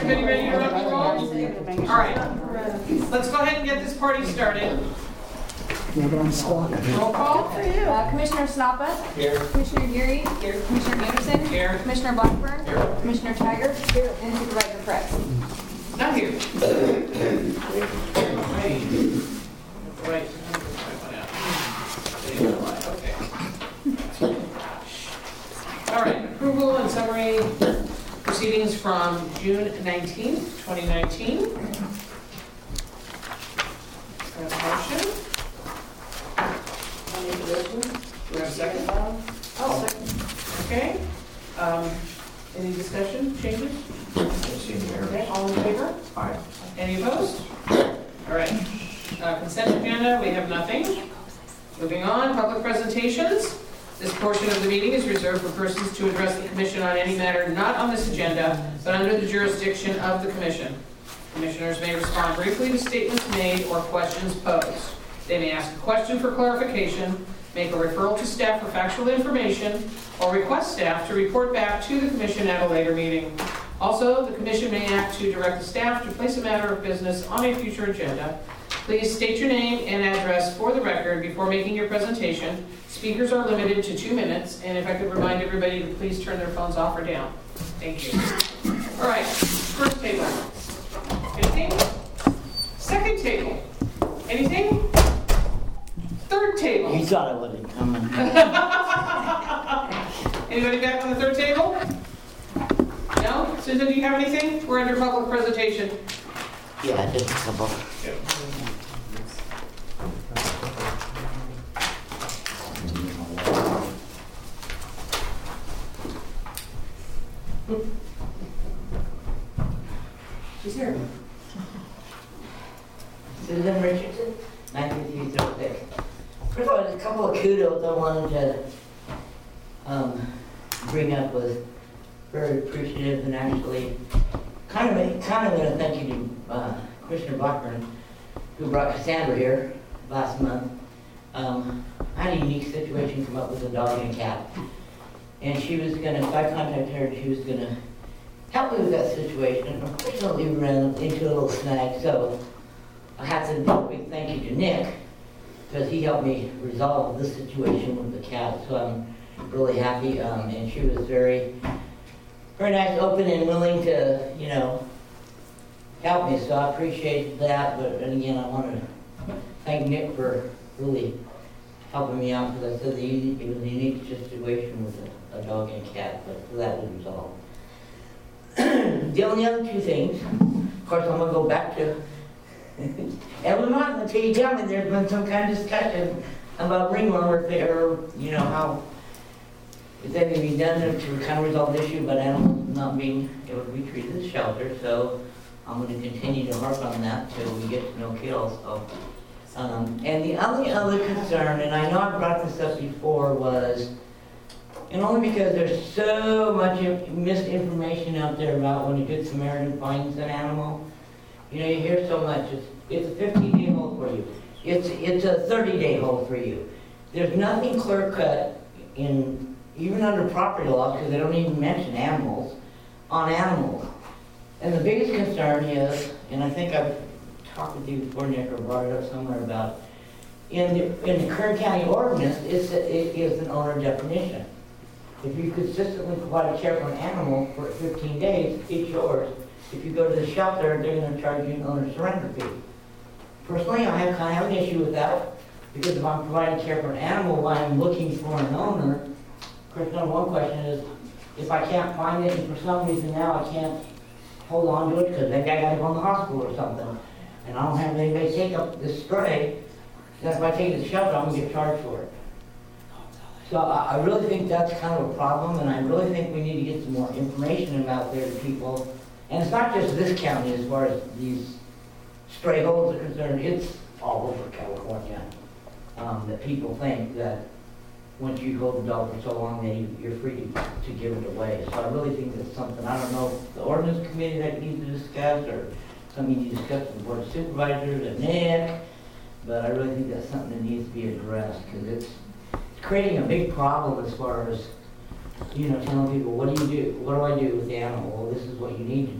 everybody ready to rock and roll? All right, let's go ahead and get this party started. Roll call. Commissioner Snappa. Here. Commissioner Geary. Here. Commissioner Anderson. Here. Commissioner Blackburn. Here. Commissioner Tiger. Here. And Supervisor Press. Not here. Right. Okay. All right, approval and summary proceedings from June 19th, 2019. Do I have a motion? Do we have a second? Oh, second. Okay. Any discussion, changes? Okay, all in favor? Aye. Any opposed? All right. Consent agenda, we have nothing. Moving on, public presentations. This portion of the meeting is reserved for persons to address the commission on any matter not on this agenda, but under the jurisdiction of the commission. Commissioners may respond briefly to statements made or questions posed. They may ask a question for clarification, make a referral to staff for factual information, or request staff to report back to the commission at a later meeting. Also, the commission may act to direct the staff to place a matter of business on a future agenda. Please state your name and address for the record before making your presentation. Speakers are limited to 2 minutes, and if I could remind everybody to please turn their phones off or down. Thank you. All right, first table. Anything? Second table. Anything? Third table. You thought I wasn't coming. Anybody back on the third table? No? Susan, do you have anything? We're under public presentation. Yeah, just a couple. She's here. Susan Richardson, 9306. First of all, there's a couple of kudos I wanted to bring up. Was very appreciative and actually kind of going to thank you to Commissioner Blackburn, who brought Cassandra here last month. I had a unique situation come up with a dog and a cat. And she was going to, if I contacted her, she was going to help me with that situation. Unfortunately, we ran into a little snag, so I have to do a big thank you to Nick, because he helped me resolve this situation with the cat, so I'm really happy. And she was very, very nice, open, and willing to, you know, help me, so I appreciate that. But and again, I want to thank Nick for really helping me out, because I said it was a unique situation with a dog and a cat, but that was resolved. The only other two things, of course, I'm going to go back to Evelyn Martin until you tell me there's been some kind of discussion about ringworm, or you know, how is that going to be done to kind of resolve the issue, but animals not being able to be treated as shelter. So I'm going to continue to harp on that till we get to no kill. So, and the only other concern, and I know I brought this up before, was, and only because there's so much misinformation out there about when a Good Samaritan finds an animal. You know, you hear so much. It's a 15-day hold for you. It's a 30-day hold for you. There's nothing clear-cut in, even under property laws, because they don't even mention animals, on animals. And the biggest concern is, and I think I've talked with you before, Nick, or brought it up somewhere about, in the Kern County ordinance, it is an owner definition. If you consistently provide care for an animal for 15 days, it's yours. If you go to the shelter, they're going to charge you an owner surrender fee. Personally, I kind of have an issue with that, because if I'm providing care for an animal while I'm looking for an owner, of course, number one question is, if I can't find it, and for some reason now I can't hold on to it because maybe I got to go in the hospital or something, and I don't have anybody take up this stray, then if I take it to the shelter, I'm going to get charged for it. So I really think that's kind of a problem, and I really think we need to get some more information out there to people. And it's not just this county as far as these stray holds are concerned, it's all over California, that people think that once you hold the dog for so long, then you're free to give it away. So I really think that's something, I don't know, the ordinance committee that needs to discuss, or something you discuss with the board of supervisors and Nick, but I really think that's something that needs to be addressed, because it's creating a big problem as far as, you know, telling people, what do you do? What do I do with the animal? Well, this is what you need to do. And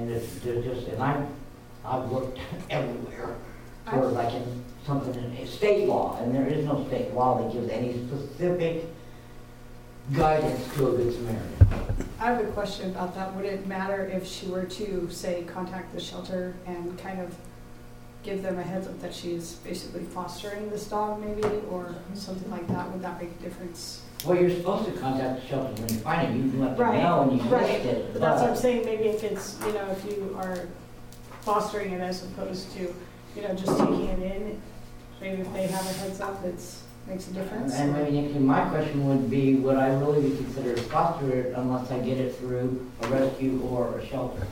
and there's just, and I've looked everywhere for like in something in a state law, and there is no state law that gives any specific guidance to a Good Samaritan. I have a question about that. Would it matter if she were to, say, contact the shelter and kind of give them a heads up that she's basically fostering this dog maybe, or something like that? Would that make a difference? Well, you're supposed to contact the shelter when you find it. You can let them Right, know when you right. list it. But that's what I'm saying. Maybe if it's, if you are fostering it as opposed to, just taking it in, maybe if they have a heads up, makes a difference. And maybe Nikki, my question would be, would I really be considered a foster unless I get it through a rescue or a shelter?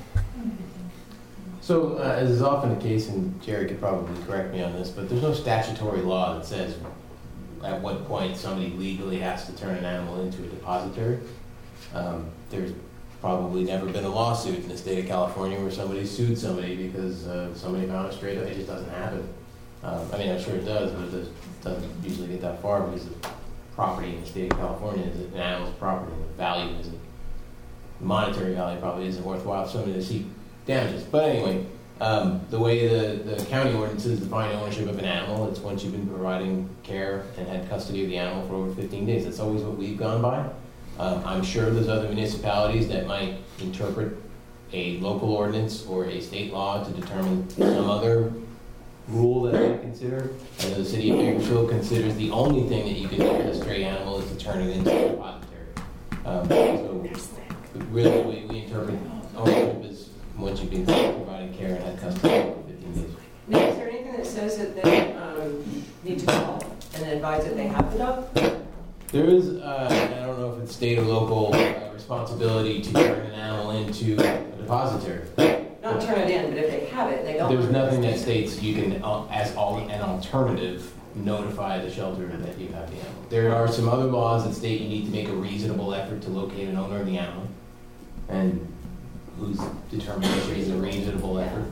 So, as is often the case, and Jerry could probably correct me on this, but there's no statutory law that says at what point somebody legally has to turn an animal into a depository. There's probably never been a lawsuit in the state of California where somebody sued somebody because somebody found a stray dog. It just doesn't happen. I'm sure it does, but it doesn't usually get that far because the property in the state of California is an animal's property. The value isn't, monetary value probably isn't worthwhile for somebody to seek damages. But anyway, the way the county ordinances define ownership of an animal, it's once you've been providing care and had custody of the animal for over 15 days. That's always what we've gone by. I'm sure there's other municipalities that might interpret a local ordinance or a state law to determine some other rule that they consider. I know the city of Bakersfield considers the only thing that you can do with a stray animal is to turn it into a depository. So really the way we interpret ownership is once you've been providing care and had custody for 15 days. Nick, is there anything that says that they need to call and advise that they have the dog? There is, I don't know if it's state or local responsibility to turn an animal into a depository. Not turn it in, but if they have it, they don't. There's nothing that states you can, as an alternative, notify the shelter that you have the animal. There are some other laws that state you need to make a reasonable effort to locate an owner of the animal, and whose determination is a reasonable effort.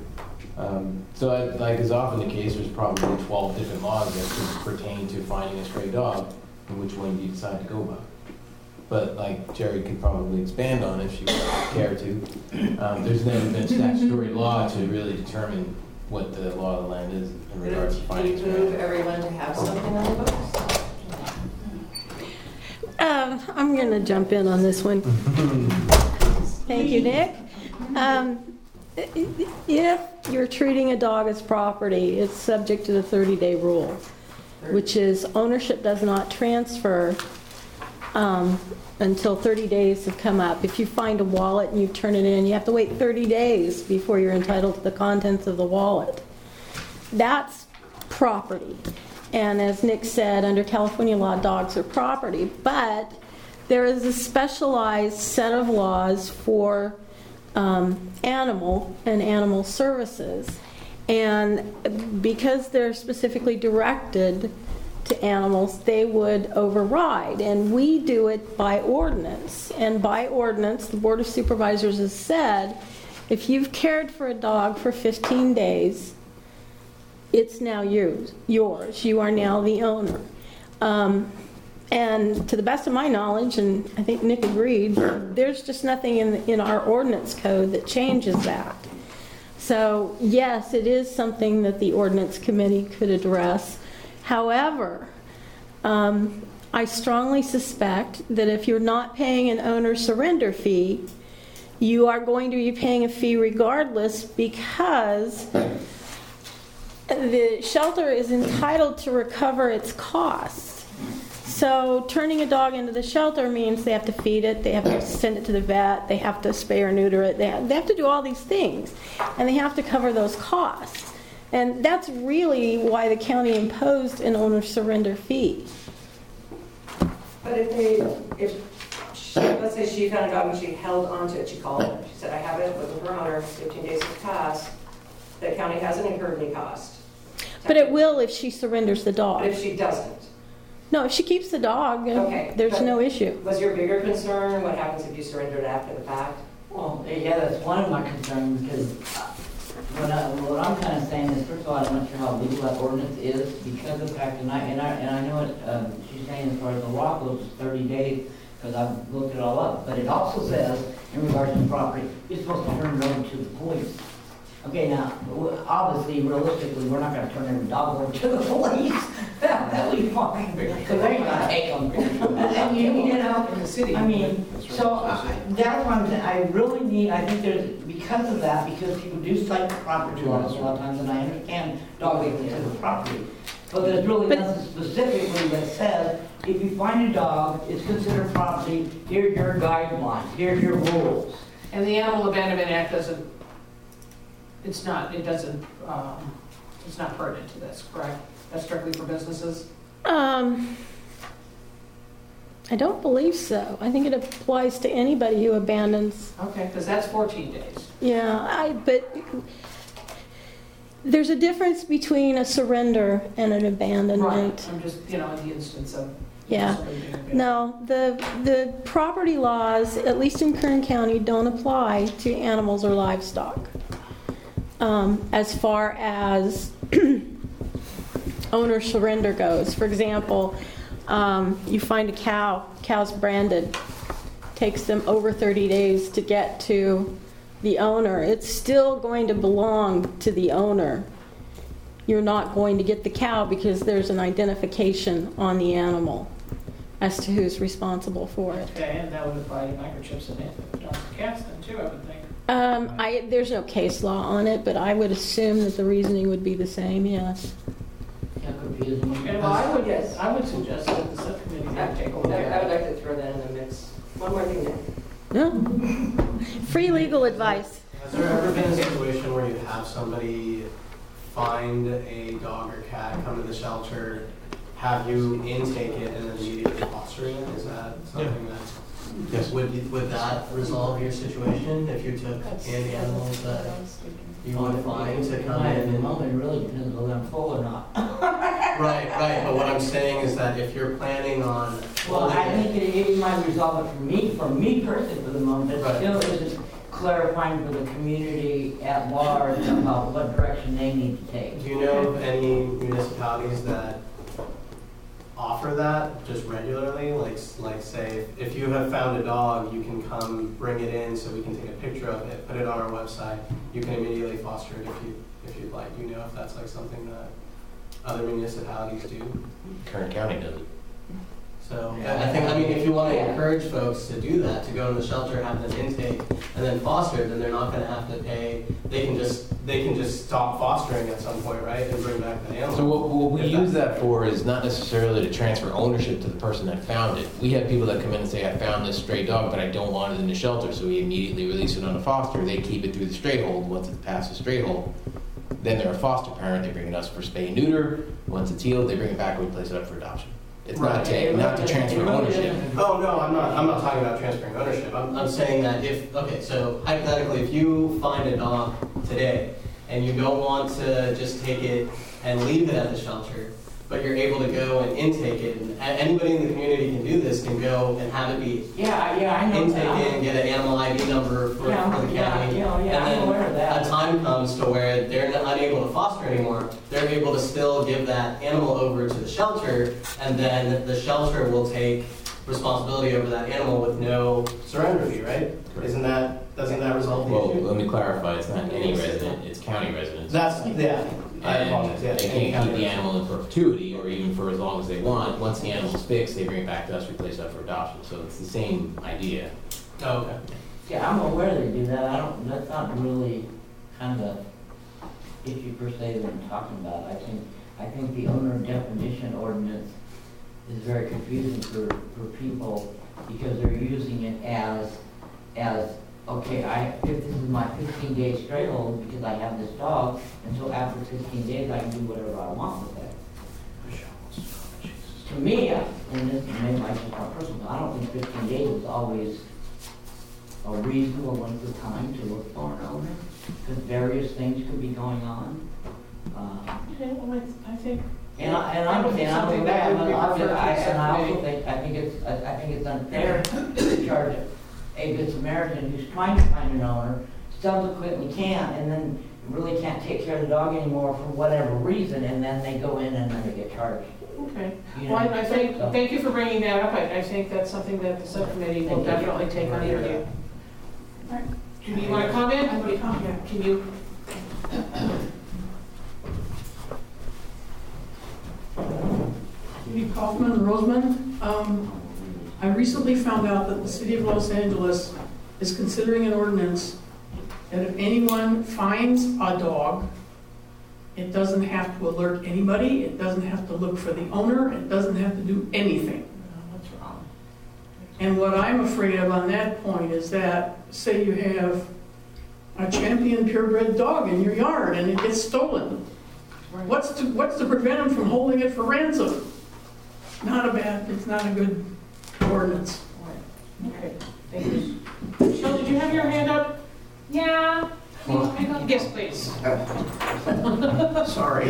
So, like is often the case, there's probably 12 different laws that pertain to finding a stray dog, and which one do you decide to go by. But like Jerry could probably expand on if she would care to, there's never been statutory law to really determine what the law of the land is in regards to finding a stray dog. Move everyone to have something on the books. I'm going to jump in on this one. Thank you, Nick. If you're treating a dog as property, it's subject to the 30-day rule, which is ownership does not transfer until 30 days have come up. If you find a wallet and you turn it in, you have to wait 30 days before you're entitled to the contents of the wallet. That's property. And as Nick said, under California law, dogs are property. But there is a specialized set of laws for animal and animal services. And because they're specifically directed to animals, they would override. And we do it by ordinance. And by ordinance, the Board of Supervisors has said, if you've cared for a dog for 15 days, it's now yours. You are now the owner. And to the best of my knowledge, and I think Nick agreed, there's just nothing in our ordinance code that changes that. So yes, it is something that the ordinance committee could address. However, I strongly suspect that if you're not paying an owner surrender fee, you are going to be paying a fee regardless, because the shelter is entitled to recover its costs. So turning a dog into the shelter means they have to feed it, they have to send it to the vet, they have to spay or neuter it, they have to do all these things, and they have to cover those costs. And that's really why the county imposed an owner surrender fee. But let's say she found a dog and she held onto it, she called it, she said, I have it, wasn't her owner, 15 days have passed, the county hasn't incurred any cost. But it will if she surrenders the dog. But if she doesn't? No, if she keeps the dog, Okay, there's no issue. Was your bigger concern what happens if you surrender it after the fact? Well, yeah, that's one of my concerns, because what I'm kind of saying is, first of all, I'm not sure how legal that ordinance is, because of the fact, and I know what she's saying as far as the law goes, 30 days, because I've looked it all up, but it also says, in regards to property, you're supposed to turn it over to the police. Okay, now, obviously, realistically, we're not gonna turn every dog over to the police. That would be fine, because they ain't gonna take them. You know, In the city. I mean, so that's one thing I really need, I think there's, because of that, because people do cite the property laws a lot of times, and I understand dog is considered property. But there's really nothing specifically that says, if you find a dog, it's considered property, here's your guidelines, here's your rules. And the Animal Abandonment Act doesn't, it's not pertinent to this, correct? That's strictly for businesses? I don't believe so. I think it applies to anybody who abandons. Okay, because that's 14 days. Yeah, but there's a difference between a surrender and an abandonment. Right, I'm just, in the instance of Yeah. somebody being abandoned. No, the property laws, at least in Kern County, don't apply to animals or livestock. As far as owner surrender goes. For example, you find a cow's branded, takes them over 30 days to get to the owner. It's still going to belong to the owner. You're not going to get the cow because there's an identification on the animal as to who's responsible for it. Okay, and that would apply to microchips and dogs and cats then too, I would think. There's no case law on it, but I would assume that the reasoning would be the same, yes. Yeah, confusing. Okay, well, I would suggest that the subcommittee would take a look I at would it. like to throw that in the mix. One more thing, Nick. No. Free legal advice. Has there ever been a situation where you have somebody find a dog or cat, come to the shelter, have you intake it, and then immediately foster it? Is that something that, Yes. would that resolve your situation if you took in animals that you would find to come in At the and... moment, it really depends whether I'm full or not. Right, but what I'm saying is that if you're planning on... Well, I think it might resolve it for me personally for the moment, but Right. still isn't clarifying for the community at large about what direction they need to take. Do you know of any municipalities that offer that just regularly? Like say, if you have found a dog, you can come bring it in so we can take a picture of it, put it on our website. You can immediately foster it if you'd like. Do you know if that's like something that other municipalities do? Kern County does it. So I mean, if you want to encourage folks to do that, to go to the shelter, have them intake, and then foster, then they're not going to have to pay. They can just stop fostering at some point, right, and bring back the animal. So what we use that for is not necessarily to transfer ownership to the person that found it. We have people that come in and say, I found this stray dog, but I don't want it in the shelter, so we immediately release it on a foster. They keep it through the stray hold. Once it passes the stray hold, then they're a foster parent. They bring it us for spay and neuter. Once it's healed, they bring it back and we place it up for adoption. It's not to transfer ownership. Oh, no, I'm not talking about transferring ownership. I'm saying that so hypothetically, if you find a dog today and you don't want to just take it and leave it at the shelter, but you're able to go and intake it, and anybody in the community can do this, can go and have it be Yeah, I know intake that. it and get an animal ID number for the county. Yeah, I'm aware of And then that. a time comes to where they're unable to foster anymore. They're able to still give that animal over to the shelter, and then the shelter will take responsibility over that animal with no surrender fee, right? Doesn't that resolve the Well, issue? let me clarify, it's not any resident, it's county residents. I apologize, yeah. They can't keep the animal in perpetuity or even for as long as they want. Once the animal's fixed, they bring it back to us, we place it up for adoption. So it's the same idea. Oh, okay. Yeah, I'm aware they do that. That's not really kind of issue per se that I'm talking about. I think the owner definition ordinance is very confusing for people because they're using it as okay, if this is my 15-day stray hold because I have this dog, and so after 15 days I can do whatever I want with it. To me, and this may might just my personal, I don't think 15 days is always a reasonable length of time to look for an owner, because various things could be going on. Okay, well, I think. And I also think it's unfair to charge a Good Samaritan who's trying to find an owner, subsequently can't, and then really can't take care of the dog anymore for whatever reason, and then they go in and then they get charged. Okay. You know? Well, I think, So- thank you for bringing that up. I think that's something that the subcommittee will Thank you. definitely take under review. Do you want to comment? Can you Rosemond. I recently found out that the city of Los Angeles is considering an ordinance that if anyone finds a dog, it doesn't have to alert anybody, it doesn't have to look for the owner, it doesn't have to do anything. What's wrong? And what I'm afraid of on that point is that, say you have a champion purebred dog in your yard and it gets stolen. What's to prevent him from holding it for ransom? It's not a good ordinance. Okay, thank you. Michelle, did you have your hand up? Yeah. Yes, please. Sorry.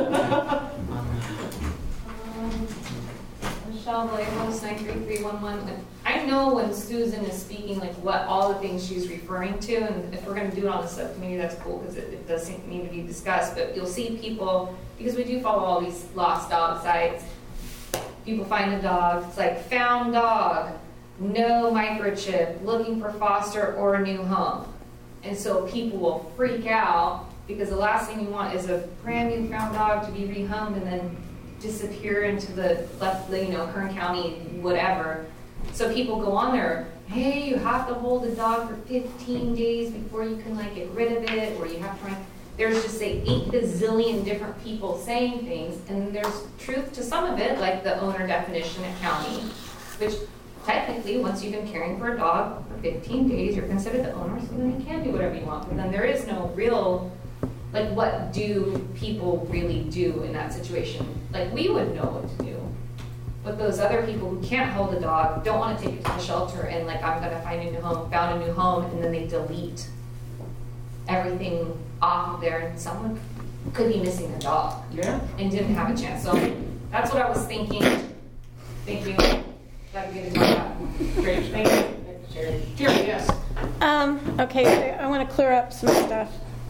Michelle Blakemore, 93311. I know when Susan is speaking, like what all the things she's referring to, and if we're going to do it on the subcommittee, that's cool because it does need to be discussed. But you'll see people, because we do follow all these lost dog sites. People find a dog, it's like found dog, no microchip, looking for foster or a new home. And so people will freak out because the last thing you want is a brand new found dog to be rehomed and then disappear into the Kern County, whatever. So people go on there, hey, you have to hold a dog for 15 days before you can like get rid of it, or you have to there's just say 8 gazillion different people saying things, and there's truth to some of it, like the owner definition at county, which technically, once you've been caring for a dog for 15 days, you're considered the owner, so then you can do whatever you want. But then there is no real, like, what do people really do in that situation? Like, we would know what to do. But those other people who can't hold a dog, don't want to take it to the shelter, and like, I'm gonna find a new home, found a new home, and then they delete everything off of there, and someone could be missing a dog. Yeah. And didn't have a chance. So that's what I was thinking. Thank you. Glad to get into that. Great, thank you. Jerry, yes. Okay, I want to clear up some stuff.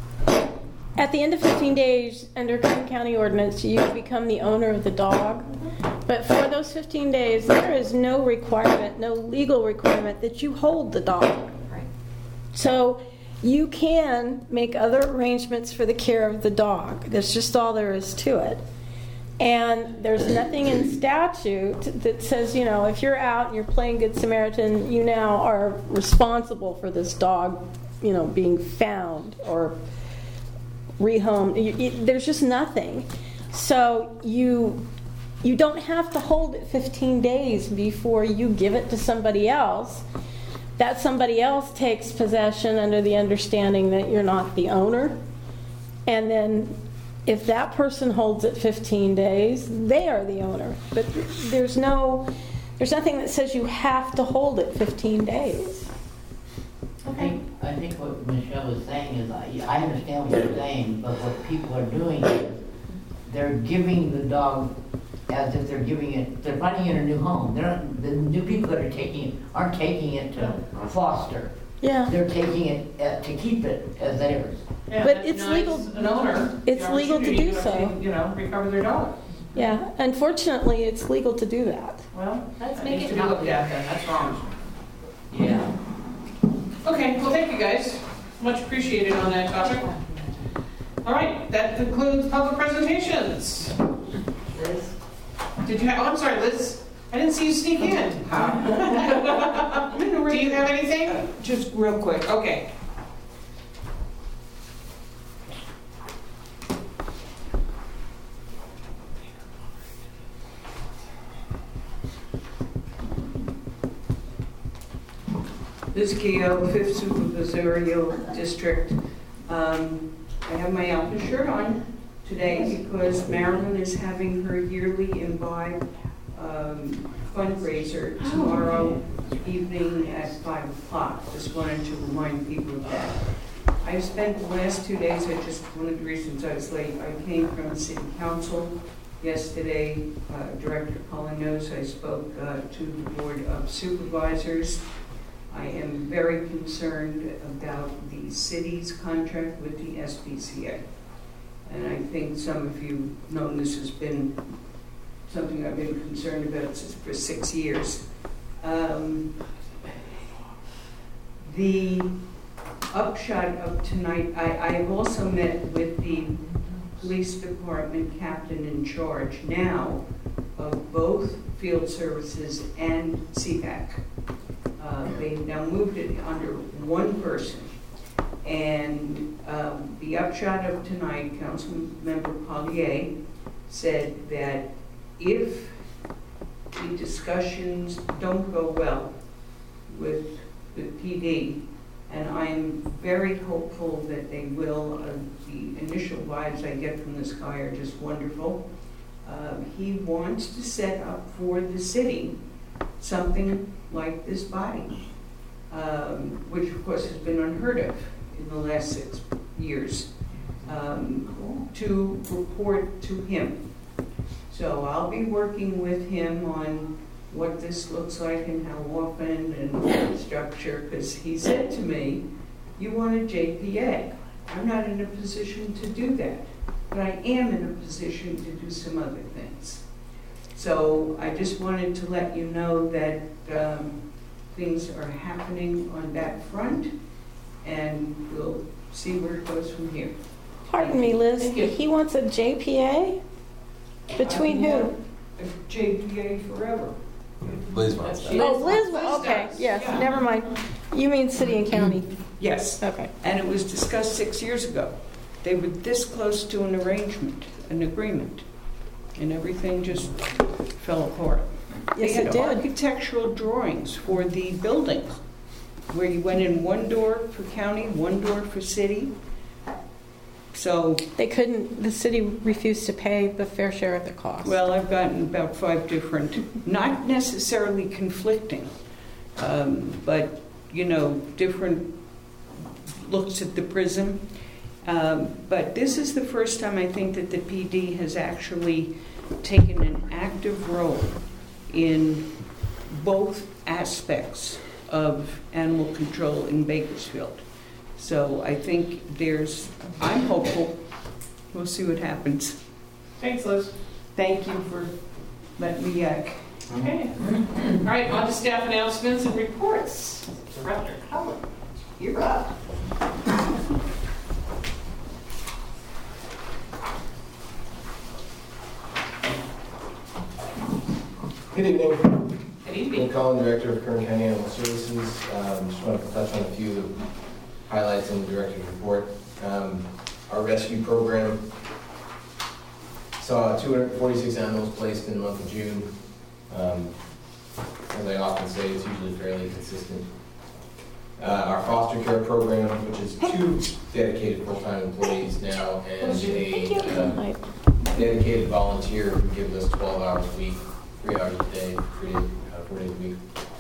At the end of 15 days, under Kern County ordinance, you become the owner of the dog. But for those 15 days, there is no requirement, no legal requirement that you hold the dog. Right. So you can make other arrangements for the care of the dog. That's just all there is to it. And there's nothing in statute that says, if you're out and you're playing Good Samaritan, you now are responsible for this dog, being found or rehomed. There's just nothing. So you don't have to hold it 15 days before you give it to somebody else. That somebody else takes possession under the understanding that you're not the owner. And then if that person holds it 15 days, they are the owner. But there's nothing that says you have to hold it 15 days. I think what Michelle was saying is, I understand what you're saying, but what people are doing is they're giving the dog as if they're finding it a new home. The new people that are taking it aren't taking it to foster. Yeah. They're taking it to keep it as theirs. Yeah, But that it's denies legal. An owner. It's the legal to opportunity do so. Recover their dog. Yeah, unfortunately, it's legal to do that. Well, Let's that make needs it to be looked happen. at then. That's wrong. Yeah. Okay, well, thank you guys. Much appreciated on that topic. All right, that concludes public presentations. Liz? Did you have, I'm sorry, Liz. I didn't see you sneak in. Do you have anything? Just real quick. Okay. Liz Keogh, 5th Supervisorial District. I have my Alpha shirt on today because Marilyn is having her yearly Imbibe fundraiser tomorrow evening at 5 o'clock. Just wanted to remind people of that. I've spent the last 2 days, one of the reasons I was late, I came from the City Council yesterday. Director Cullen knows I spoke to the Board of Supervisors. I am very concerned about the city's contract with the SPCA. And I think some of you know this has been something I've been concerned about for 6 years. The upshot of tonight, I have also met with the police department captain in charge now of both field services and CPAC. They now moved it under one person. And the upshot of tonight, Councilmember Pollier said that if the discussions don't go well with the PD, and I'm very hopeful that they will, the initial vibes I get from this guy are just wonderful. He wants to set up for the city something like this body, which of course has been unheard of in the last 6 years, to report to him. So I'll be working with him on what this looks like and how often and the structure, because he said to me, you want a JPA. I'm not in a position to do that, but I am in a position to do some other things. So I just wanted to let you know that things are happening on that front, and we'll see where it goes from here. Pardon me, Liz, he wants a JPA? Between who? A JPA forever. Liz wants that. Oh, Liz, okay, yes, Yeah. never mind. You mean city and county? Yes. Okay. And it was discussed 6 years ago. They were this close to an arrangement, an agreement, and everything just fell apart. Yes, they it had did. architectural drawings for the buildings, where you went in one door for county, one door for city. So, They couldn't, the city refused to pay the fair share of the cost. well, I've gotten about 5 different, not necessarily conflicting, but, you know, different looks at the prism. But this is the first time I think that the PD has actually taken an active role in both aspects of animal control in Bakersfield. So I think I'm hopeful. We'll see what happens. Thanks, Liz. Thank you for letting me yak. Okay. All right, on to staff announcements and reports. Director Cullen, you're up. Good evening. Good evening. Nick Cullen, Director of Kern County Animal Services. Just wanted to touch on a few of the highlights in the Director's report. Our rescue program saw 246 animals placed in the month of June. As I often say, it's usually fairly consistent. Our foster care program, which is 2 dedicated full-time employees now and a dedicated volunteer who gives us 12 hours a week, 3 hours a day, 4 days a week.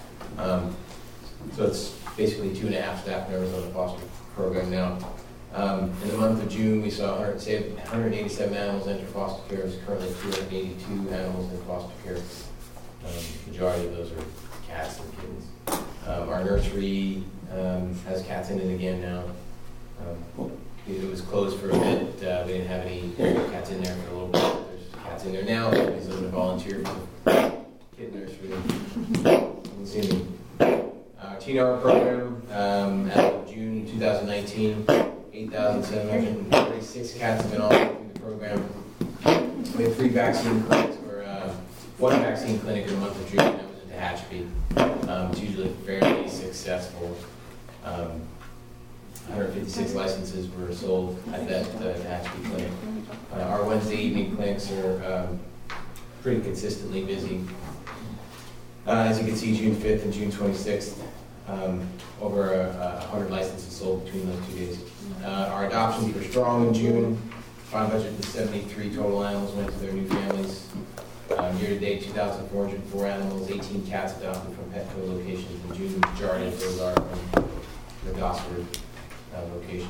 So it's basically 2.5 staff members on the foster program now. In the month of June, we saw 187 animals enter foster care. There's currently 282 animals in foster care. Majority of those are cats and kittens. Our nursery has cats in it again now. It was closed for a bit. We didn't have any cats in there for a little bit. There's cats in there now. Somebody's going to volunteer for the kitten nursery. You can see them. Our Teen Hour program, as of June 2019, 8,736 cats have been offered through the program. We had 3 vaccine clinics, or 1 vaccine clinic in the month of June. That was at Tehachapi. It's usually fairly successful. 156 licenses were sold at that Tehachapi clinic. Our Wednesday evening clinics are pretty consistently busy. As you can see, June 5th and June 26th, over 100 licenses sold between those 2 days. Our adoptions were strong in June. 573 total animals went to their new families. Year-to-date, 2,404 animals, 18 cats adopted from Petco locations in June. The majority of those are from the Gosford location.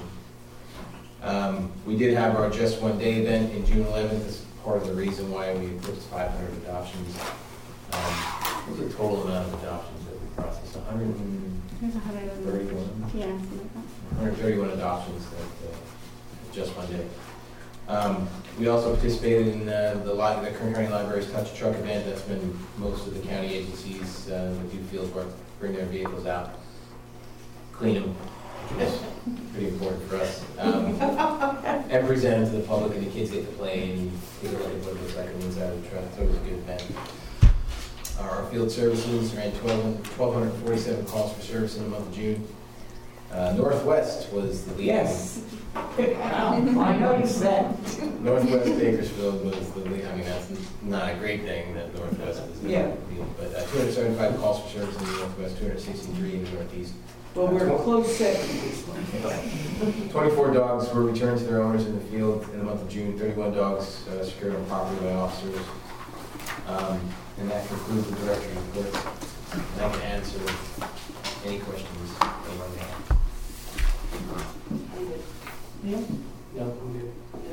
We did have our Just One Day event in June 11th. As part of the reason why we eclipsed 500 adoptions. What was the total amount of adoptions that we processed? 131? Yeah. 131 adoptions at Just One Day. We also participated in the Kern County Library's Touch Truck event. That's been most of the county agencies that do field work, bring their vehicles out, clean them, which is pretty important for us. and present it to the public, and the kids get to play and take a look at what it looks like on the inside of the truck. So it was a good event. Our field services ran 1,247 calls for service in the month of June. Northwest was the lead. Yes. I noticed that. Northwest Bakersfield was the lead. I mean, that's not a great thing that Northwest was the Yeah. lead. But 275 calls for service in the Northwest, 263 in the Northeast. Well, we're a close second this one. 24 dogs were returned to their owners in the field in the month of June. 31 dogs secured on property by officers. And that concludes the director's report. And I can answer any questions anyone may have. No, I'm good.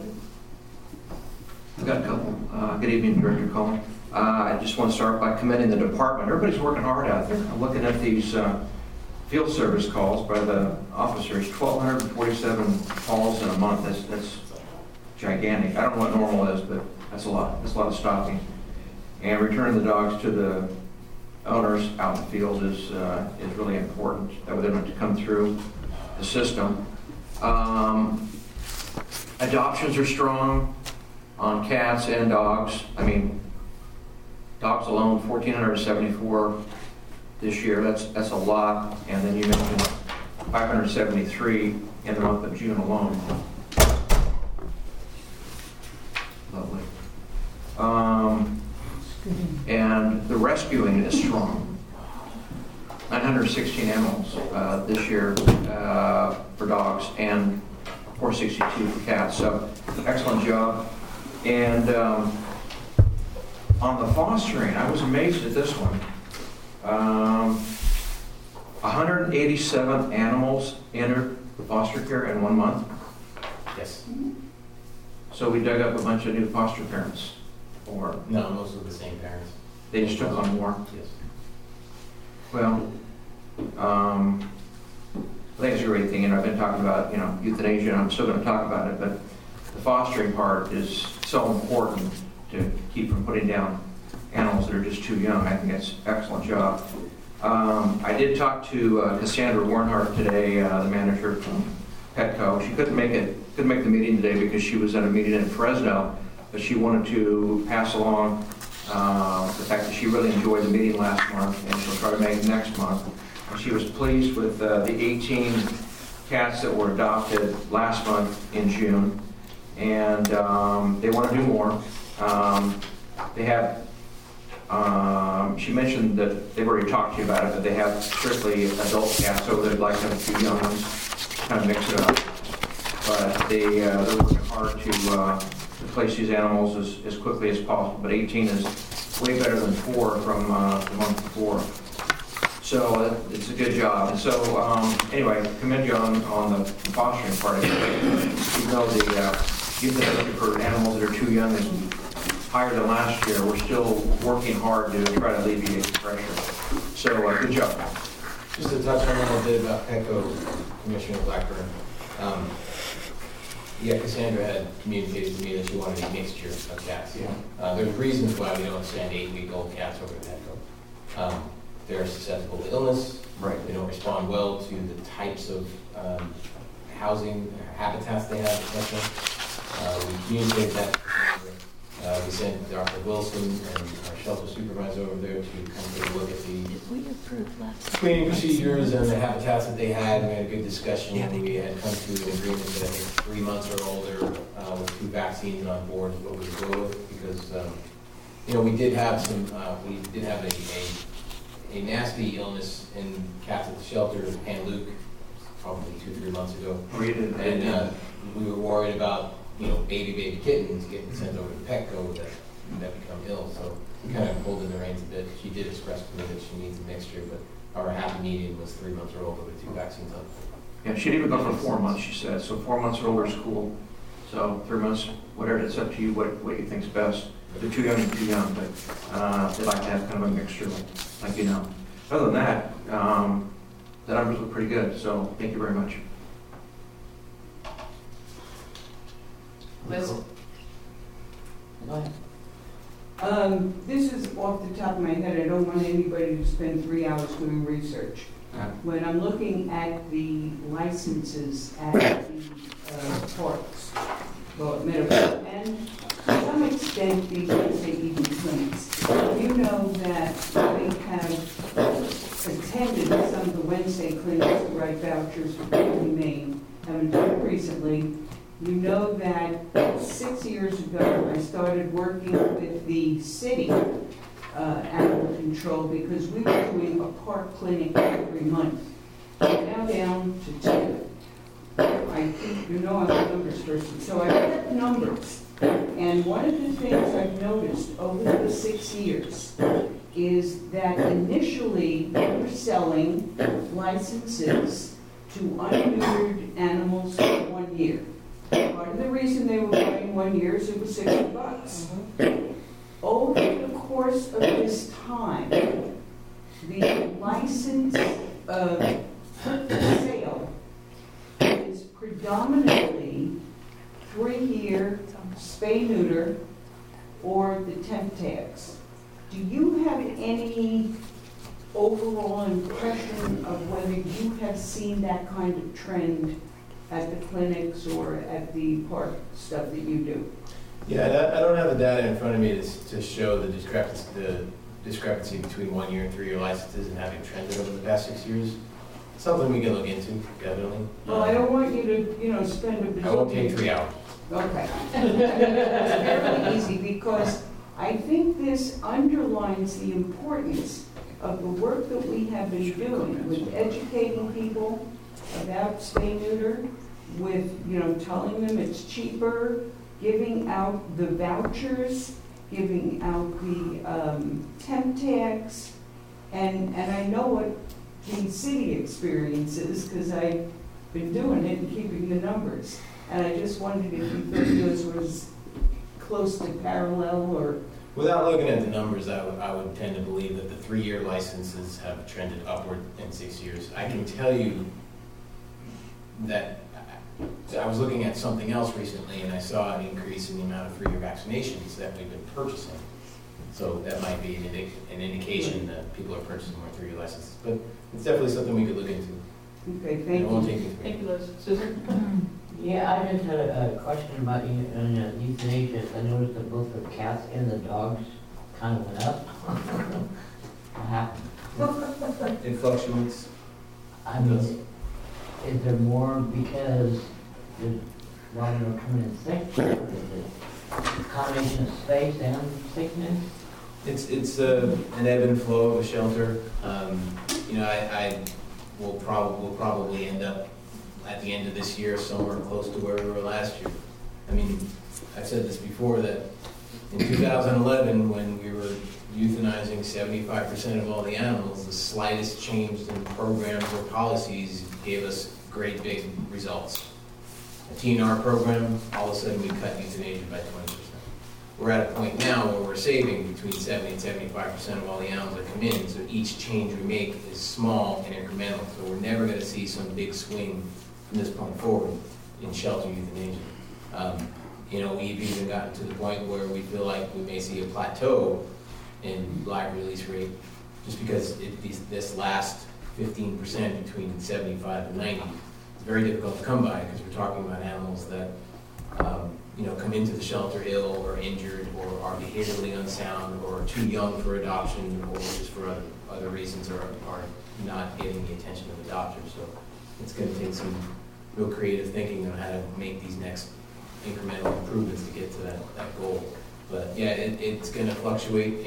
I've got a couple. Good evening, Director Cullen. I just want to start by commending the department. Everybody's working hard out there. I'm looking at these field service calls by the officers, 1,247 calls in a month. That's gigantic. I don't know what normal is, but that's a lot. That's a lot of stopping. And returning the dogs to the owners out in the field is really important. That would have to come through the system. Adoptions are strong on cats and dogs. I mean, dogs alone, 1,474 this year. That's a lot. And then you mentioned 573 in the month of June alone. Lovely. And the rescuing is strong. 916 animals this year for dogs and 462 for cats. So excellent job. And on the fostering, I was amazed at this one. 187 animals entered foster care in 1 month. Yes. So we dug up a bunch of new foster parents. Or No, most of the same parents. they just took on more. Yes. Well, I think it's a great thing, and I've been talking about, euthanasia, and I'm still going to talk about it, but the fostering part is so important to keep from putting down animals that are just too young. I think it's an excellent job. I did talk to Cassandra Warnhart today, the manager from Petco. She couldn't make the meeting today because she was at a meeting in Fresno, but she wanted to pass along the fact that she really enjoyed the meeting last month, and she'll try to make it next month. And she was pleased with the 18 cats that were adopted last month in June, and they want to do more. They have, she mentioned that they've already talked to you about it, but they have strictly adult cats over there. They'd like to have a few young ones, kind of mix it up. But they're working hard to replace these animals as quickly as possible. But 18 is way better than 4 from the month before. So it's a good job. And so anyway, commend you on the fostering part of it. Even though the euthanasia for animals that are too young is higher than last year, we're still working hard to try to alleviate the pressure. So good job. Just to touch on a little bit about Petco, Commissioner Blackburn. Cassandra had communicated to me that she wanted a mixture of cats. There's reasons why we don't send 8-week-old cats over to Petco. They're susceptible to illness. Right. They don't respond well to the types of housing habitats they have, etc. We communicated that. We sent Dr. Wilson and our shelter supervisor over there to come take a look at the screening procedures and the habitats that they had. We had a good discussion. We had come to an agreement that I think 3 months or older with 2 vaccines on board is what we would go with, because we did have a nasty illness in cats at the shelter, Pan-Luc, probably 2-3 months ago. And we were worried about baby kittens getting sent over to Petco that become ill. So we kind of pulled in the reins a bit. She did express to me that she needs a mixture, but our happy median was 3 months or older with 2 vaccines on. Yeah, she'd even go for 4 months, she said. So 4 months or older is cool. So 3 months, whatever, it's up to you what you think's best. If they're too young, they're too young, but they like to have kind of a mixture, like Other than that, the numbers look pretty good. So thank you very much. Liz? Go ahead. This is off the top of my head. I don't want anybody to spend 3 hours doing research. When I'm looking at the licenses at the parks, call it medical, and to some extent the Wednesday evening clinics. You know that they have attended some of the Wednesday clinics to write vouchers for Family Maine, haven't done it recently. You know that 6 years ago, I started working with the city animal control because we were doing a park clinic every month. We're now down to 2. I think you know I'm a numbers person, so I looked at numbers. And one of the things I've noticed over the 6 years is that initially we were selling licenses to unneutered animals for 1 year. Part of the reason they were buying 1 year is it was $60. Over the course of this time, the license sale is predominantly 3-year spay-neuter or the temp tags. Do you have any overall impression of whether you have seen that kind of trend at the clinics or at the park stuff that you do? Yeah, I don't have the data in front of me to show the discrepancy between 1 year and 3-year licenses and having trended over the past 6 years. Something we can look into, definitely. Well, I don't want you to, spend a I won't take 3 hours. Okay. It's very easy because I think this underlines the importance of the work that we have been doing with educating people about spay-neuter, with, telling them it's cheaper, giving out the vouchers, giving out the temp tags, and I know what the city experience is because I've been doing it and keeping the numbers. And I just wondered if you thought yours was close to parallel or... Without looking at the numbers, I would tend to believe that the 3-year licenses have trended upward in 6 years. I can tell you that I was looking at something else recently and I saw an increase in the amount of 3-year vaccinations that we've been purchasing. So that might be an indication that people are purchasing more 3-year licenses. But it's definitely something we could look into. Okay, thank It won't you. take me 3 Thank you, Liz. Susan? Yeah, I just had a question about euthanasia. I noticed that both the cats and the dogs kind of went up. What happened? It fluctuates. I mean, is there more because there's a lot of them coming in sick? Or is it a combination of space and sickness? It's an ebb and flow of a shelter. I will probably end up at the end of this year somewhere close to where we were last year. I mean, I've said this before that in 2011, when we were euthanizing 75% of all the animals, the slightest change in programs or policies gave us great big results. A TNR program, all of a sudden we cut euthanasia by 20%. We're at a point now where we're saving between 70 and 75% of all the animals that come in, so each change we make is small and incremental, so we're never going to see some big swing from this point forward in shelter euthanasia. We've even gotten to the point where we feel like we may see a plateau in live release rate just because this last 15% between 75 and 90 is very difficult to come by because we're talking about animals that come into the shelter ill or injured or are behaviorally unsound or too young for adoption or just for other reasons or are not getting the attention of the doctor. So it's going to take some real creative thinking on how to make these next incremental improvements to get to that goal. But yeah, it's going to fluctuate.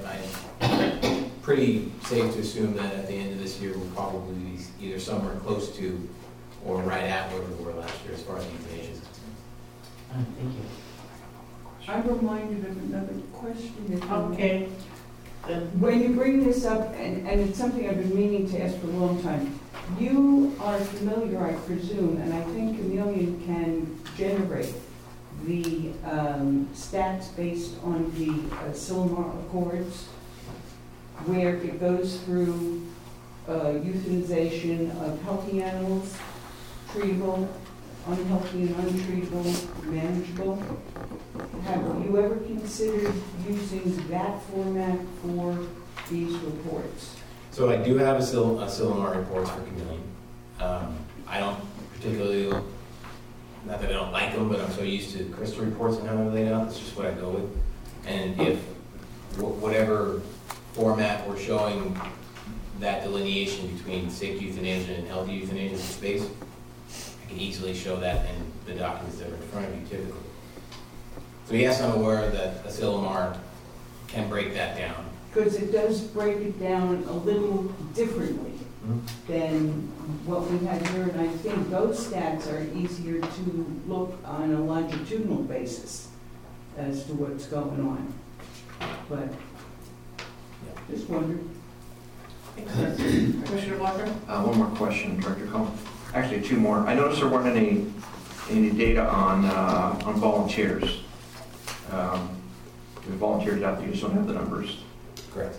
I'm pretty safe to assume that at the end of this year we'll probably be either somewhere close to or right at where we were last year as far as euthanasia is concerned. Thank you. I'm reminded of another question. Okay. When you bring this up, and it's something I've been meaning to ask for a long time, you are familiar, I presume, and I think Chameleon can generate the stats based on the Silmar Accords, where it goes through euthanization of healthy animals, treatable, unhealthy and untreatable, manageable. Have you ever considered using that format for these reports? So I do have a Silmar report for Chameleon. I don't particularly not that I don't like them, but I'm so used to crystal reports and how they're laid out, that's just what I go with. And if whatever format we're showing that delineation between safe euthanasia and healthy euthanasia in space, I can easily show that in the documents that are in front of you typically. So yes, I'm aware that Asilomar can break that down. Because it does break it down a little differently than what we have here, and I think those stats are easier to look on a longitudinal basis as to what's going on. But, just wondering. Commissioner Blocker? One more question, Director Cohen. Actually, two more. I noticed there weren't any data on volunteers. There's volunteers out there, you just don't have the numbers. Correct.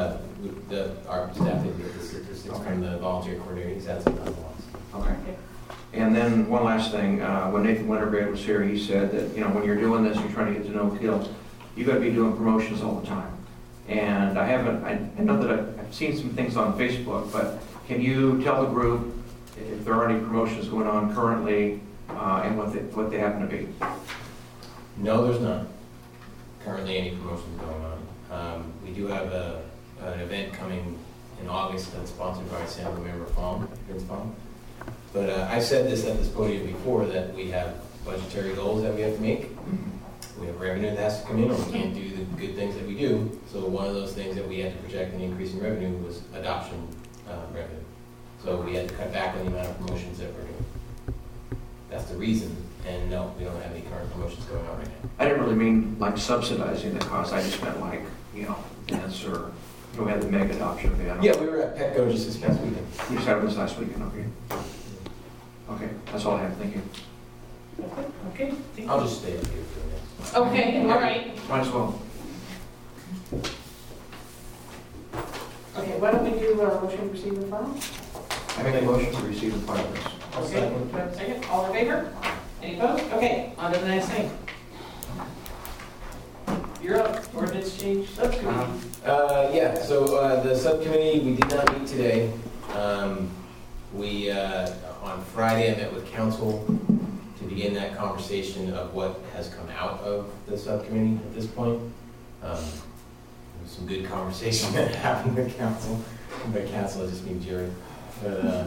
Our staff did get the statistics from the volunteer coordinator. He's had some other ones. Okay. And then one last thing, when Nathan Wintergrade was here, he said that, you know, when you're doing this, you're trying to get to know kill, you got to be doing promotions all the time. And I know that I've seen some things on Facebook, but can you tell the group if there are any promotions going on currently and what they happen to be? No, there's not currently any promotions going on. We do have an event coming in August that's sponsored by Assembly Member Vince Fong. But I've said this at this podium before, that we have budgetary goals that we have to make. We have revenue that has to come in, or we can't do the good things that we do. So one of those things that we had to project an increase in revenue was adoption revenue. So we had to cut back on the amount of promotions that we're doing. That's the reason. And no, we don't have any current promotions going on right now. I didn't really mean like subsidizing the cost. I just meant like, you know, events or, you know, we had the mega adoption event. Yeah, we were at Petco just this past weekend. You just had it this last weekend, okay. Okay, that's all I have. Thank you. Okay. I'll just stay up here for a minute. Okay, all right. Might as well. Okay, why don't we do a motion to receive and file? I make a motion to receive and file this. Okay, do I have a second? All in favor? Any opposed? Okay, on to the next thing. You're up. Ordinance change subcommittee. Yeah, so the subcommittee, we did not meet today. On Friday, I met with council to begin that conversation of what has come out of the subcommittee at this point. There was some good conversation that happened with council. By council, I just mean Jerry. But,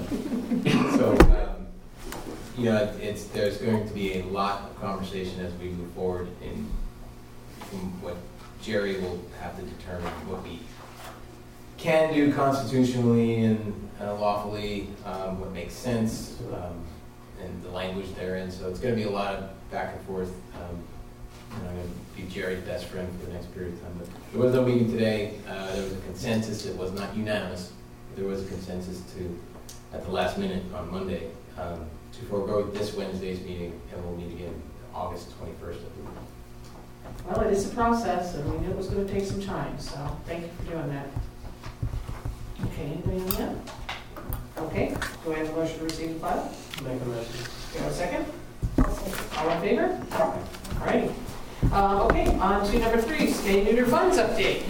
you know, there's going to be a lot of conversation as we move forward in what Jerry will have to determine what we can do constitutionally and lawfully, what makes sense, and the language therein. So it's going to be a lot of back and forth. I'm going to be Jerry's best friend for the next period of time. But there was no meeting today. There was a consensus. It was not unanimous. But there was a consensus at the last minute on Monday, to forego this Wednesday's meeting, and we'll meet again August 21st. Well, it is a process, and we knew it was going to take some time, so thank you for doing that. Okay, anybody on that? Okay, do I have a motion to receive and file? Make a motion. Do you have a second? All in favor? All righty. Okay, on to number 3, spay neuter funds update.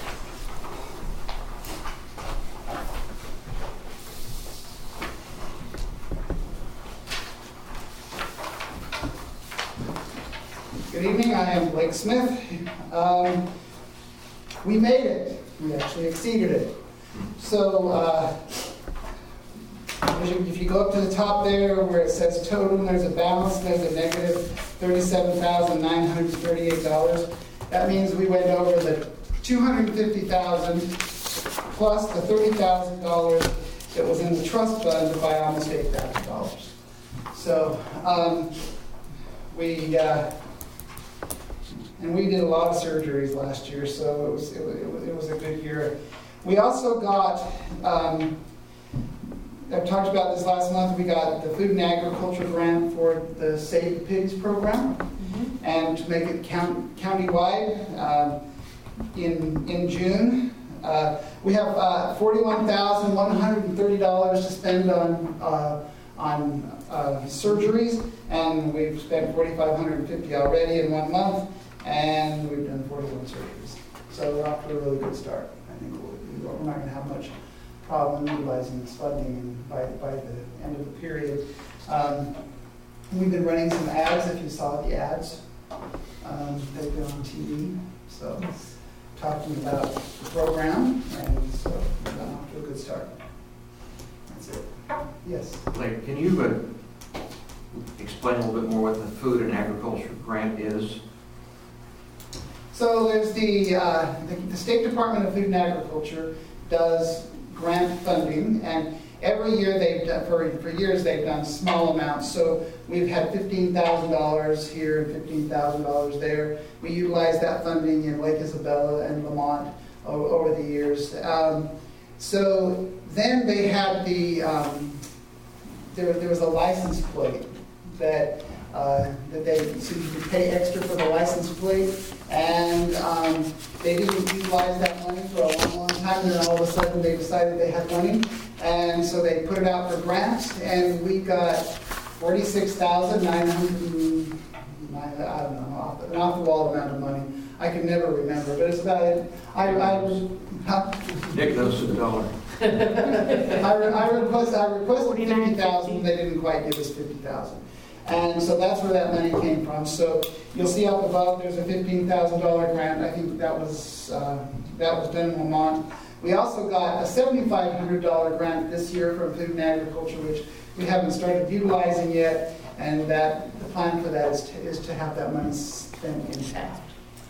Good evening, I am Blake Smith. We made it. We actually exceeded it. So if you go up to the top there where it says total, there's a balance, there's a negative $37,938. That means we went over the $250,000 plus the $30,000 that was in the trust fund by almost $8,000. So we did a lot of surgeries last year, so it was a good year. We also got, I've talked about this last month, we got the Food and Agriculture grant for the Save the Pigs program, and to make it countywide in June. We have $41,130 to spend on surgeries, and we've spent $4,550 already in 1 month. And we've done 41 surgeries. So we're off to a really good start. I think we're not going to have much problem utilizing this funding by the end of the period. We've been running some ads, if you saw the ads. They've been on TV, so talking about the program, and so we've gotten off to a good start. That's it. Yes? Blake, can you explain a little bit more what the Food and Agriculture Grant is? So there's the State Department of Food and Agriculture does grant funding, and every year they've done, for years they've done small amounts. So we've had $15,000 here and $15,000 there. We utilize that funding in Lake Isabella and Lamont over the years. So then they had there was a license plate that so you could pay extra for the license plate, and they didn't utilize that money for a long, long time, and then all of a sudden they decided they had money, and so they put it out for grants, and we got $46,900, I don't know, an off the wall amount of money. I can never remember, but it's about it. Nick knows the dollar. I requested 50,000. They didn't quite give us 50,000. And so that's where that money came from. So you'll see up above there's a $15,000 grant. I think that was done in Lamont. We also got a $7,500 grant this year from Food and Agriculture, which we haven't started utilizing yet. And the plan for that is to have that money spent in Taft.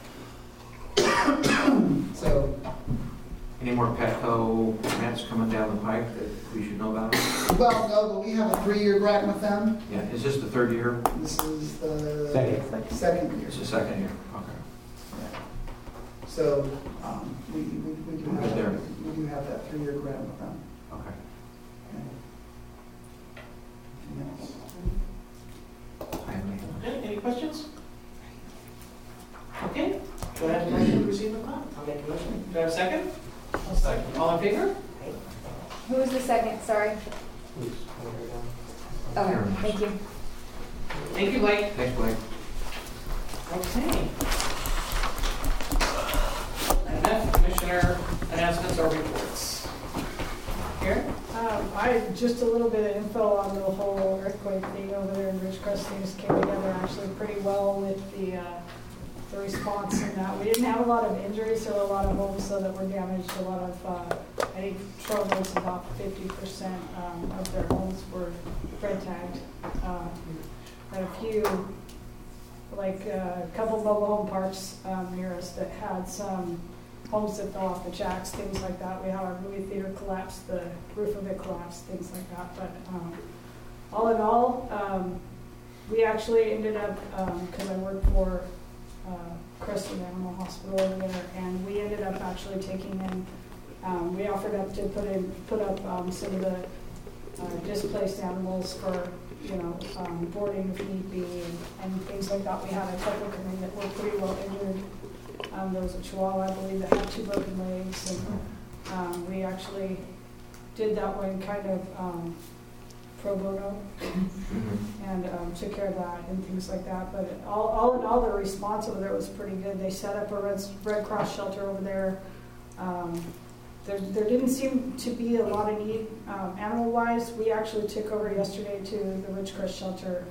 So. Any more Petco grants coming down the pike that we should know about? Well, no, but we have a 3-year grant with them. Yeah, is this the third year? This is the second year. It's the second year, okay. Yeah. So we do have that 3-year grant with them. Okay. Anything else? Okay, any questions? Okay, do I have a motion to proceed with that? I'll make a motion. Do I have a second? I'll second. All in favor? Who was the second? Sorry. Okay, thank you. Thank you, Blake. Thanks, Blake. Okay. And that's Commissioner announcements or reports. Here? Just a little bit of info on the whole earthquake thing over there in Ridgecrest. Things came together actually pretty well with the response in that. We didn't have a lot of injuries, so a lot of homes that were damaged. A lot of, I think Troy knows about 50% of their homes were red tagged. And a few, like a couple mobile home parks near us that had some homes that fell off the jacks, things like that. We had our movie theater collapse, the roof of it collapsed, things like that. But all in all, we actually ended up, because I worked for Creston Animal Hospital over there, and we ended up actually taking in, we offered up to put up some of the displaced animals for, boarding if need be, and things like that. We had a couple come in that were pretty well injured. There was a Chihuahua, I believe, that had 2 broken legs, and we actually did that one kind of pro bono, and took care of that and things like that. But all in all, the response over there was pretty good. They set up a Red Cross shelter over there. There didn't seem to be a lot of need animal-wise. We actually took over yesterday to the Ridgecrest shelter.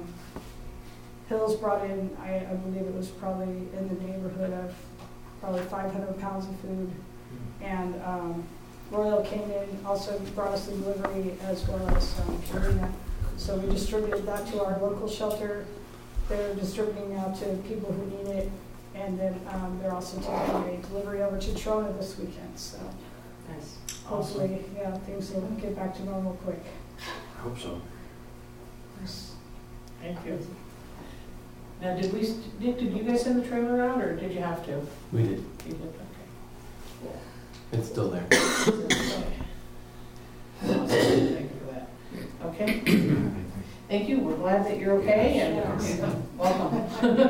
Hills brought in, I believe it was probably in the neighborhood of probably 500 pounds of food, and Royal came in, also brought us the delivery as well as Purina. So we distributed that to our local shelter. They're distributing out to people who need it, and then they're also taking a delivery over to Trona this weekend. So nice. Hopefully, yeah, things will get back to normal quick. I hope so. Yes. Thank you. Now, did you guys send the trailer out, or did you have to? We did. You did, okay. It's still there. Okay. Awesome. Thank you for that. Okay. Thank you. We're glad that you're okay, and welcome.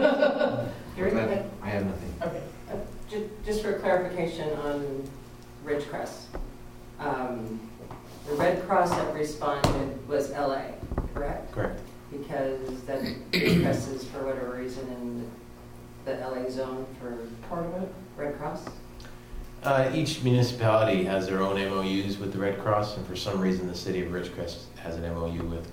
I have nothing. Okay. Just for clarification on Ridgecrest, the Red Cross that responded was LA, correct? Correct. Because that Ridgecrest is, for whatever reason, in the LA zone for Part of it. Red Cross? Each municipality has their own MOUs with the Red Cross, and for some reason the city of Ridgecrest has an MOU with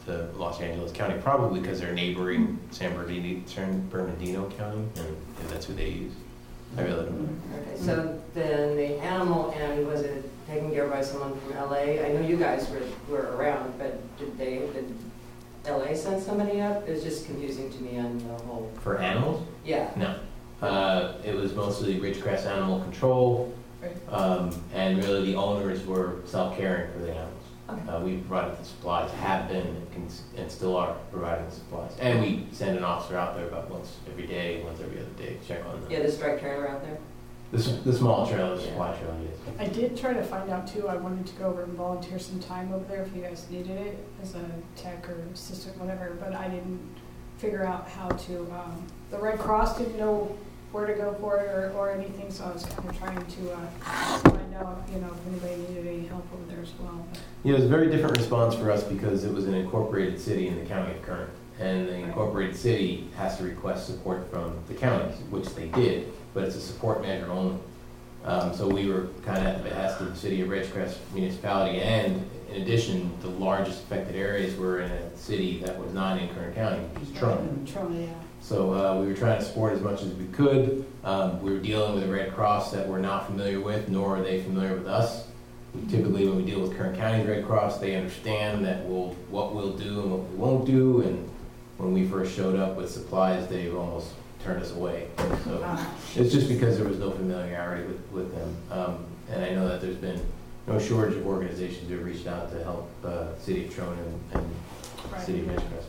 the Los Angeles County, probably because they're neighboring San Bernardino County, and that's who they use. I really don't know. Okay, so then the animal end, was it taken care of by someone from LA? I know you guys were around, but did LA send somebody up? It was just confusing to me on the whole. For animals? Yeah. No. It was mostly Ridgecrest Animal Control, and really the owners were self-caring for the animals. Okay. We provided the supplies, have been, and still are providing the supplies. And we send an officer out there about once every day, once every other day, to check on them. Yeah, the strike trailer out there? The small trailer, the supply trailer, yes. I did try to find out too, I wanted to go over and volunteer some time over there if you guys needed it as a tech or assistant, whatever, but I didn't figure out how to, the Red Cross didn't know where to go for it or anything, so I was kind of trying to find out, you know, if anybody needed any help over there as well. Yeah, it was a very different response for us because it was an incorporated city in the county of Kern. And the incorporated city has to request support from the counties, which they did, but it's a support measure only. So we were kind of at the behest of the city of Ridgecrest municipality, and in addition, the largest affected areas were in a city that was not in Kern County, which is Trumbull. Trumbull, yeah. So we were trying to support as much as we could. We were dealing with a Red Cross that we're not familiar with, nor are they familiar with us. Typically, when we deal with Kern County Red Cross, they understand that what we'll do and what we won't do. And when we first showed up with supplies, they almost turned us away. So it's just because there was no familiarity with them. And I know that there's been no shortage of organizations who have reached out to help City of Trone and City of Ridgecrest.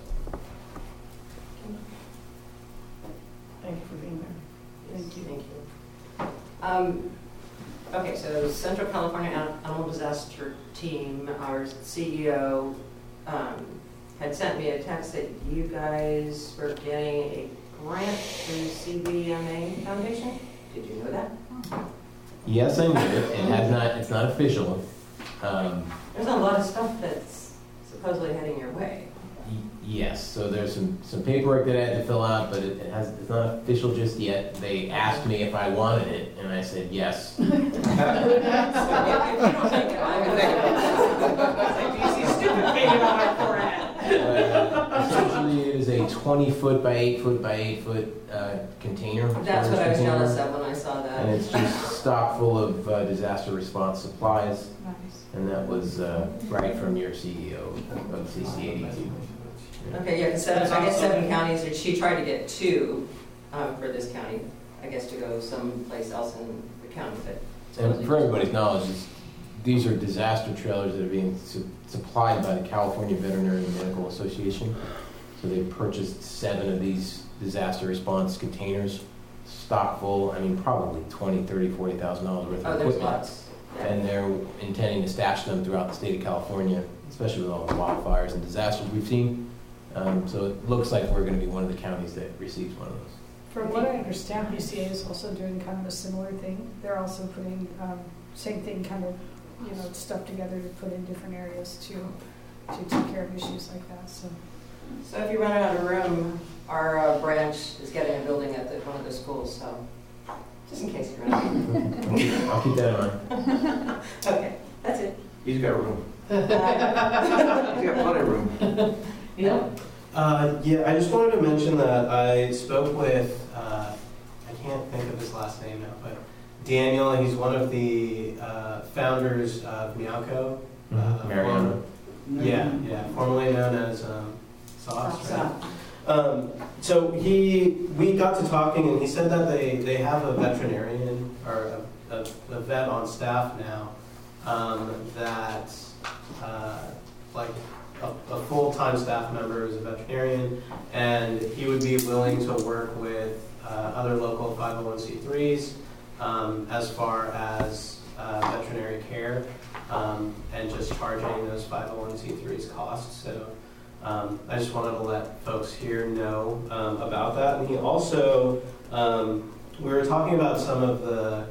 Thank you for being there. Thank you. Okay, so Central California Animal Disaster Team, our CEO, had sent me a text that you guys were getting a grant through CBMA Foundation. Did you know that? Yes, I knew it. It's not official. There's a lot of stuff that's supposedly heading your way. Yes, so there's some paperwork that I had to fill out, but it's not official just yet. They asked me if I wanted it, and I said yes. If you don't think it, I'm going to think it's like DC stupid painted on my forehead. Essentially, it is a 20-foot by 8-foot by 8-foot container. That's what I was jealous of when I saw that. And it's just stock full of disaster response supplies. Nice. And that was right from your CEO of CC82. Okay, yeah, because I guess 7 counties, and she tried to get 2 for this county, I guess to go someplace else in the county. But and for everybody's knowledge, these are disaster trailers that are being supplied by the California Veterinary Medical Association. So they purchased 7 of these disaster response containers, stock full, I mean, probably $20,000, $30,000, $40,000 worth of equipment. There's lots. Yeah. And they're intending to stash them throughout the state of California, especially with all the wildfires and disasters we've seen. So it looks like we're going to be one of the counties that receives one of those. From what I understand, BCA is also doing kind of a similar thing. They're also putting, same thing, kind of, you know, stuff together to put in different areas to take care of issues like that. So if you run out of room, our branch is getting a building at one of the schools, so just in case you run out of room. I'll keep that in mind. Okay, that's it. He's got room. He's got plenty of room. Yeah. Yeah, I just wanted to mention that I spoke with, I can't think of his last name now, but Daniel. He's one of the founders of Miauco. Mariano. Yeah, formerly known as Sauce, right? So we got to talking, and he said that they have a veterinarian, or a vet on staff now, that like a full-time staff member is a veterinarian, and he would be willing to work with other local 501c3s as far as veterinary care, and just charging those 501c3s costs. So I just wanted to let folks here know about that. And he also, we were talking about some of the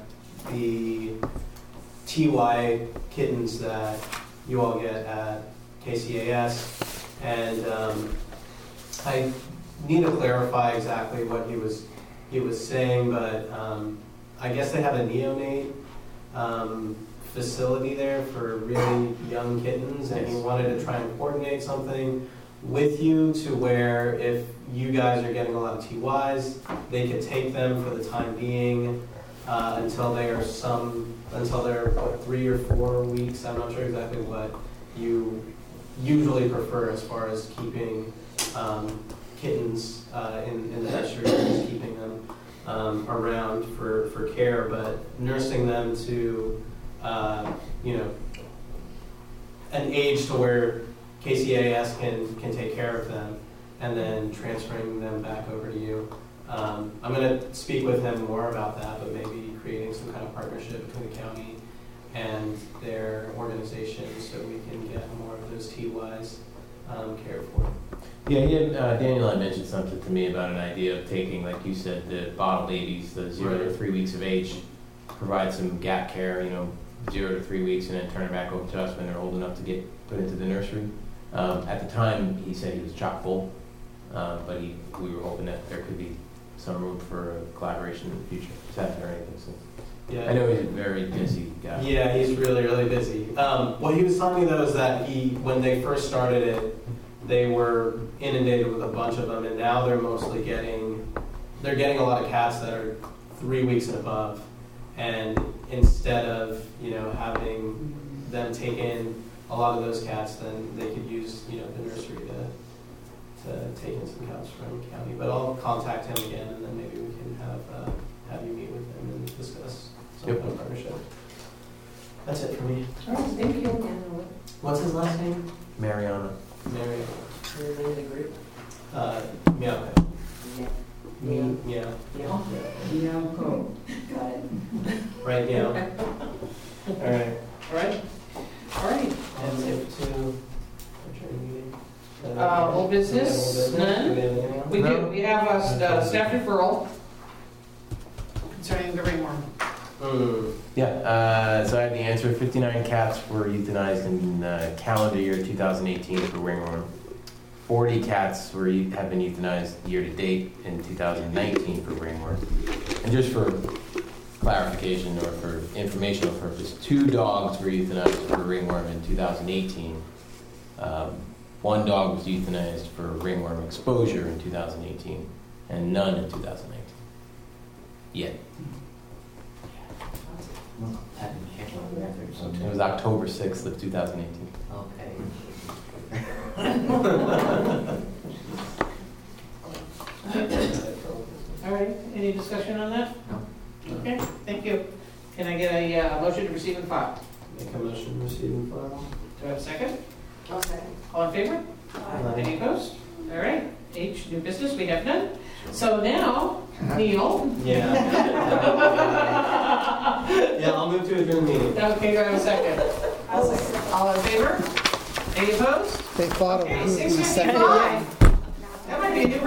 TY kittens that you all get at KCAS, and I need to clarify exactly what he was saying, but I guess they have a neonate facility there for really young kittens, and he wanted to try and coordinate something with you to where if you guys are getting a lot of TYs, they could take them for the time being until they're what, 3 or 4 weeks. I'm not sure exactly what you usually prefer as far as keeping kittens in the nursery, just keeping them around for care, but nursing them to an age to where KCAS can take care of them, and then transferring them back over to you. I'm going to speak with him more about that, but maybe creating some kind of partnership between the county and their organization so we can get more of those TYs cared for. Yeah, Daniel had mentioned something to me about an idea of taking, like you said, the bottle babies, the 0 to 3 weeks of age, provide some gap care, 0 to 3 weeks, and then turn it back over to us when they're old enough to get put into the nursery. At the time, he said he was chock full, but we were hoping that there could be some room for collaboration in the future. Just haven't heard anything since. Yeah. I know he's a very busy guy. Yeah, he's really, really busy. What he was telling me though is that when they first started it, they were inundated with a bunch of them, and now they're mostly getting a lot of cats that are 3 weeks and above. And instead of having them take in a lot of those cats, then they could use the nursery to take in some cats from the county. But I'll contact him again, and then maybe we can have you meet with him and discuss some kind of partnership. That's it for me. All right, thank you. What's his last name? Mariana. Mary. Your name of the group? Meow. Yeah. Meow. Yeah. Yoko. Got it. Right now. All right. All right. And if to adjourn meeting. Old business? None? Do we have anything else? We do. We have a staff referral concerning the ringworm. Yeah, so I have the answer. 59 cats were euthanized in calendar year 2018 for ringworm. 40 cats have been euthanized year to date in 2019 for ringworm. And just for clarification or for informational purpose, 2 dogs were euthanized for ringworm in 2018. 1 dog was euthanized for ringworm exposure in 2018, and none in 2019. Yet. It was October 6th of 2018. All right, any discussion on that? No. Okay, thank you. Can I get a motion to receive and file? Make a motion to receive and file. Do I have a second? I'll second. All in favor? Aye. Any opposed? All right, H, new business, we have none. So now, Neil. Yeah. Yeah, I'll move to adjourn the meeting. Okay, do I have a second? I'll second. All in favor? Any opposed? Take bottom. Okay, Who's the second? 6:55. That might be a new